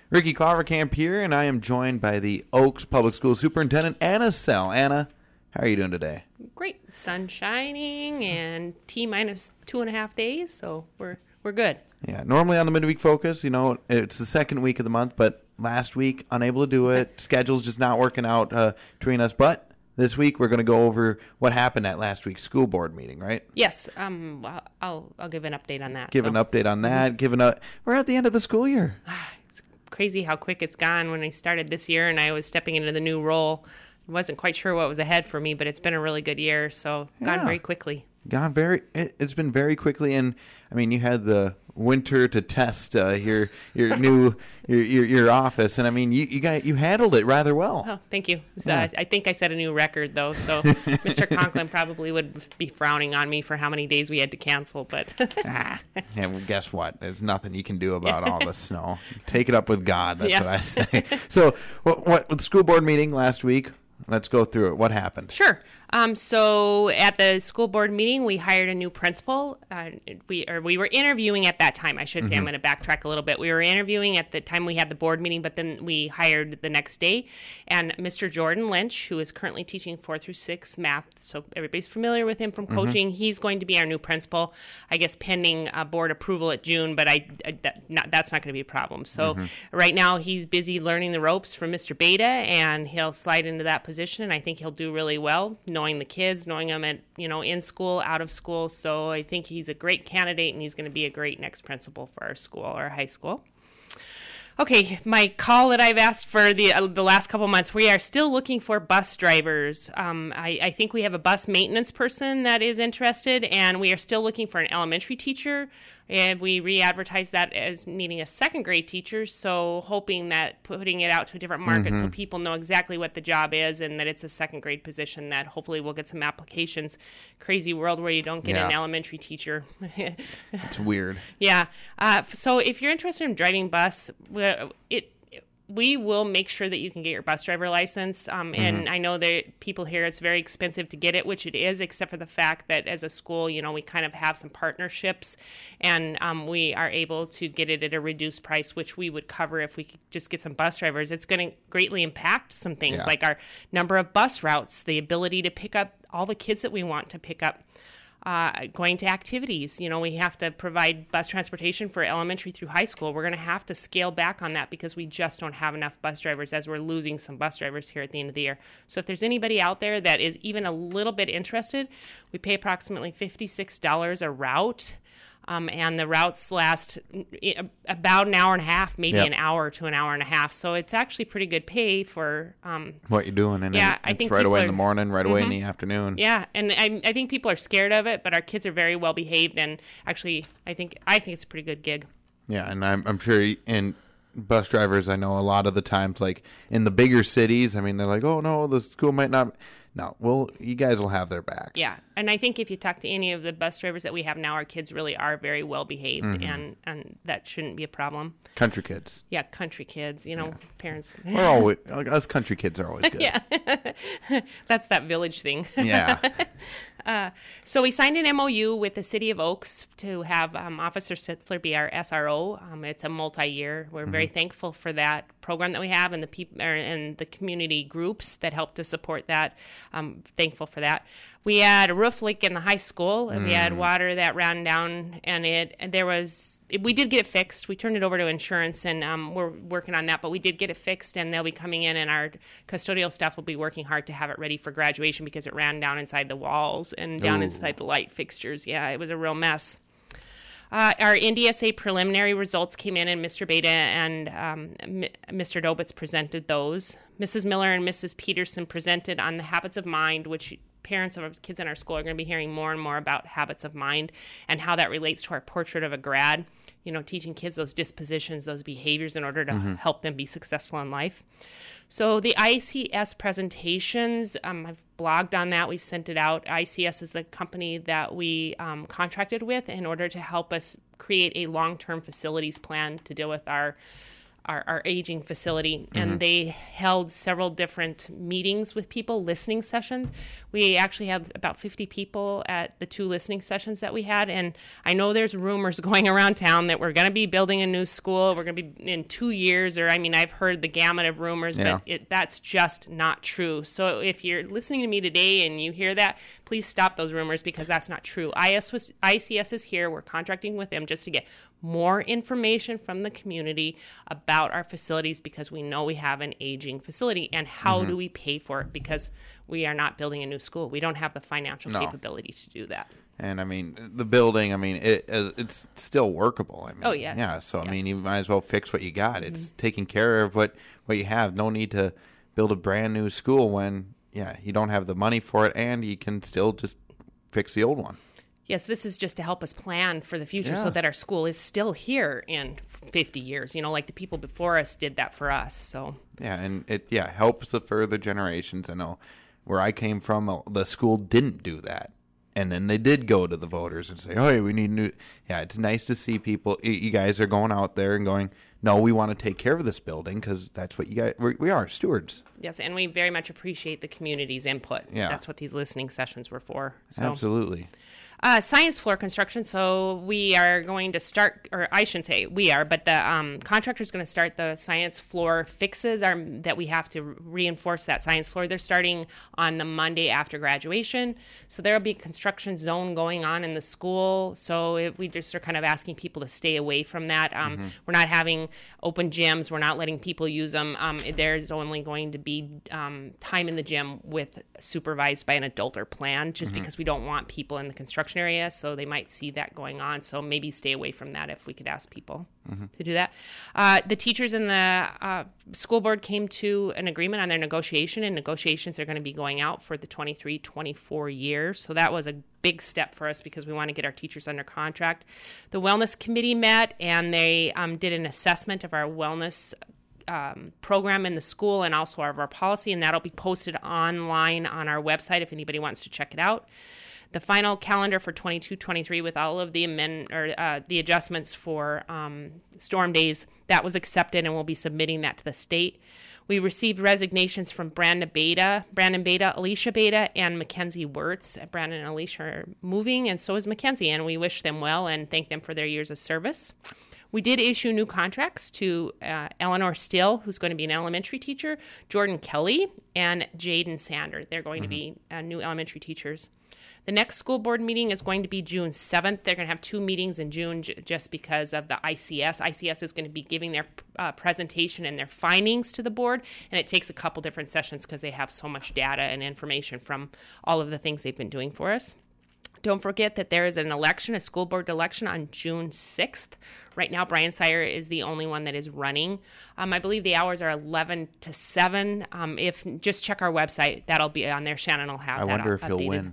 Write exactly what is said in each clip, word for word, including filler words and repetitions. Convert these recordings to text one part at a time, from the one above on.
Ricky Clovercamp here, and I am joined by the Oaks Public School Superintendent, Anna Sell. Anna, how are you doing today? Great. Sun shining and T minus two and a half days, so we're we're good. Yeah, normally on the midweek focus, you know, it's the second week of the month, but last week, unable to do it. Schedule's just not working out uh, between us, but this week we're going to go over what happened at last week's school board meeting, right? Yes. Um. I'll I'll give an update on that. Give so. an update on that. Mm-hmm. Give a. We're at the end of the school year. It's crazy how quick it's gone. When I started this year and I was stepping into the new role, I wasn't quite sure what was ahead for me, but it's been a really good year, so gone yeah. very quickly. Gone very. It, it's been very quickly, and I mean, you had the winter to test uh, your your new your, your your office, and I mean, you you got you handled it rather well. Oh, thank you. So, Yeah. uh, I think I set a new record though, so Mister Conklin probably would be frowning on me for how many days we had to cancel, but ah, and well, guess what? There's nothing you can do about all the snow. Take it up with God. That's Yeah. what I say. So, what what with the school board meeting last week? Let's go through it. What happened? Sure. Um, so at the school board meeting, we hired a new principal. Uh, we or we were interviewing at that time. I should say. Mm-hmm. I'm going to backtrack a little bit. We were interviewing at the time we had the board meeting, but then we hired the next day. And Mister Jordan Lynch, who is currently teaching four through six math, so everybody's familiar with him from coaching. Mm-hmm. He's going to be our new principal. I guess pending uh, board approval at June, but I, I that, not, that's not going to be a problem. So mm-hmm. right now he's busy learning the ropes from Mister Beta, and he'll slide into that position. And I think he'll do really well, knowing the kids, knowing them at, you know, in school, out of school. So I think he's a great candidate, and he's going to be a great next principal for our school, our high school. Okay, my call that I've asked for the uh, the last couple months, we are still looking for bus drivers. Um, I, I think we have a bus maintenance person that is interested, and we are still looking for an elementary teacher. And we re-advertised that as needing a second grade teacher, so hoping that putting it out to a different market mm-hmm. so people know exactly what the job is and that it's a second grade position, that hopefully we'll get some applications. Crazy world where you don't get yeah. an elementary teacher. It's weird. Yeah. Uh, so if you're interested in driving bus, it we will make sure that you can get your bus driver license. Um, and mm-hmm. I know that people here, it's very expensive to get it, which it is, except for the fact that as a school, you know, we kind of have some partnerships, and um, we are able to get it at a reduced price, which we would cover if we could just get some bus drivers. It's going to greatly impact some things yeah. like our number of bus routes, the ability to pick up all the kids that we want to pick up. Uh, going to activities. You know, we have to provide bus transportation for elementary through high school. We're going to have to scale back on that because we just don't have enough bus drivers, as we're losing some bus drivers here at the end of the year. So if there's anybody out there that is even a little bit interested, we pay approximately fifty-six dollars a route. Um, and the routes last about an hour and a half, maybe yep. an hour to an hour and a half. So it's actually pretty good pay for um, what you're doing. And yeah, it, I it's think right away are, in the morning, right away mm-hmm. in the afternoon. Yeah, and I, I think people are scared of it, but our kids are very well behaved, and actually, I think I think it's a pretty good gig. Yeah, and I'm I'm sure in bus drivers, I know a lot of the times, like in the bigger cities, I mean, they're like, oh no, the school might not. No, well, you guys will have their backs. Yeah, and I think if you talk to any of the bus drivers that we have now, our kids really are very well behaved, mm-hmm. and, and that shouldn't be a problem. Country kids. Yeah, country kids. You know, yeah. parents. We're always like, us country kids are always good. Yeah, that's that village thing. Yeah. Uh, so we signed an M O U with the City of Oaks to have um, Officer Sitzler be our S R O. Um, it's a multi-year. We're mm-hmm. very thankful for that program that we have, and the people and the community groups that help to support that. I'm thankful for that. We had a roof leak in the high school, and mm. we had water that ran down, and it and there was it, we did get it fixed. We turned it over to insurance, and um, we're working on that. But we did get it fixed, and they'll be coming in, and our custodial staff will be working hard to have it ready for graduation because it ran down inside the walls and down Ooh. inside the light fixtures. Yeah, it was a real mess. Uh, our N D S A preliminary results came in, and Mister Beta and um, M- Mister Dobitz presented those. Missus Miller and Missus Peterson presented on the habits of mind, which parents of our kids in our school are going to be hearing more and more about habits of mind and how that relates to our portrait of a grad. You know, teaching kids those dispositions, those behaviors in order to mm-hmm. help them be successful in life. So the I C S presentations, um, I've blogged on that. We've sent it out. I C S is the company that we um, contracted with in order to help us create a long-term facilities plan to deal with our our, our aging facility, and mm-hmm. they held several different meetings with people, listening sessions. We actually had about fifty people at the two listening sessions that we had, and I know there's rumors going around town that we're going to be building a new school. We're going to be in two years, or I mean, I've heard the gamut of rumors, yeah. but it, that's just not true. So if you're listening to me today and you hear that, please stop those rumors, because that's not true. I S was, I C S is here. We're contracting with them just to get more information from the community about our facilities, because we know we have an aging facility, and how mm-hmm. do we pay for it, because we are not building a new school. We don't have the financial no. capability to do that. And I mean, the building, I mean, it it's still workable. I mean, oh, yes. Yeah, so yes. I mean, you might as well fix what you got. It's mm-hmm. taking care of what, what you have. No need to build a brand new school when, yeah, you don't have the money for it, and you can still just fix the old one. Yes, this is just to help us plan for the future, yeah. so that our school is still here in fifty years. You know, like the people before us did that for us. So yeah, and it yeah helps the further generations. I know where I came from, the school didn't do that, and then they did go to the voters and say, "Oh, hey, we need new." Yeah, it's nice to see people. You guys are going out there and going, "No, we want to take care of this building, because that's what you guys. We are stewards." Yes, and we very much appreciate the community's input. Yeah, that's what these listening sessions were for. So. Absolutely. Uh, science floor construction. So we are going to start, or I shouldn't say we are, but the um, contractor is going to start the science floor fixes are, that we have to reinforce that science floor. They're starting on the Monday after graduation. So there will be a construction zone going on in the school. So it, we just are kind of asking people to stay away from that. Um, mm-hmm. We're not having open gyms. We're not letting people use them. Um, there's only going to be um, time in the gym with supervised by an adult or plan, just mm-hmm. because we don't want people in the construction area, so they might see that going on. So maybe stay away from that if we could ask people mm-hmm. to do that. Uh, the teachers and the uh, school board came to an agreement on their negotiation, and negotiations are going to be going out for the twenty-three twenty-four year. So that was a big step for us, because we want to get our teachers under contract. The wellness committee met, and they um, did an assessment of our wellness Um, program in the school, and also of our policy, and that'll be posted online on our website if anybody wants to check it out. The final calendar for twenty-two twenty-three with all of the amend or uh, the adjustments for um, storm days, that was accepted, and we'll be submitting that to the state. We received resignations from Brandon Beta, Brandon Beta, Alicia Beta, and Mackenzie Wirtz. Brandon and Alicia are moving, and so is Mackenzie, and we wish them well and thank them for their years of service. We did issue new contracts to uh, Eleanor Still, who's going to be an elementary teacher, Jordan Kelly, and Jaden Sander. They're going mm-hmm. to be uh, new elementary teachers. The next school board meeting is going to be June seventh. They're going to have two meetings in June j- just because of the I C S. I C S is going to be giving their uh, presentation and their findings to the board, and it takes a couple different sessions because they have so much data and information from all of the things they've been doing for us. Don't forget that there is an election, a school board election on June sixth. Right now, Brian Sire is the only one that is running. Um, I believe the hours are eleven to seven. Um, if just check our website, that'll be on there. Shannon will have I that wonder if updated. he'll win.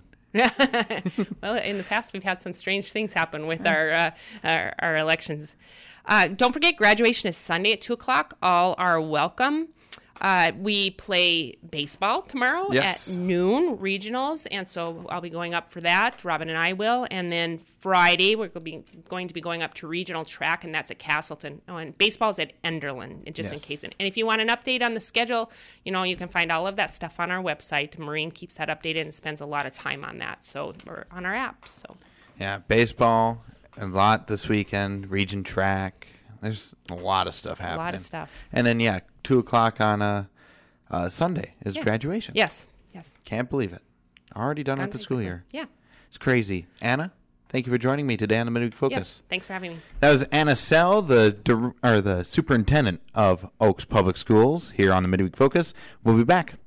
Well, in the past, we've had some strange things happen with our uh, our, our elections. Uh, don't forget, graduation is Sunday at two o'clock. All are welcome. Uh, we play baseball tomorrow yes. at noon, regionals, and so I'll be going up for that. Robin and I will. And then Friday, we're going to be, going to be going up to regional track, and that's at Castleton. Oh, and baseball's at Enderlin, just yes. in case. And if you want an update on the schedule, you know, you can find all of that stuff on our website. Maureen keeps that updated and spends a lot of time on that, so or on our app. So yeah, baseball, a lot this weekend, region track. There's a lot of stuff happening. A lot of stuff. And then, yeah, two o'clock on uh, uh, Sunday is yeah. graduation. Yes, yes. Can't believe it. Already done Done with the school year. Yeah. It's crazy. Anna, thank you for joining me today on the Midweek Focus. Yes, thanks for having me. That was Anna Sell, the dir- or the superintendent of Oaks Public Schools here on the Midweek Focus. We'll be back.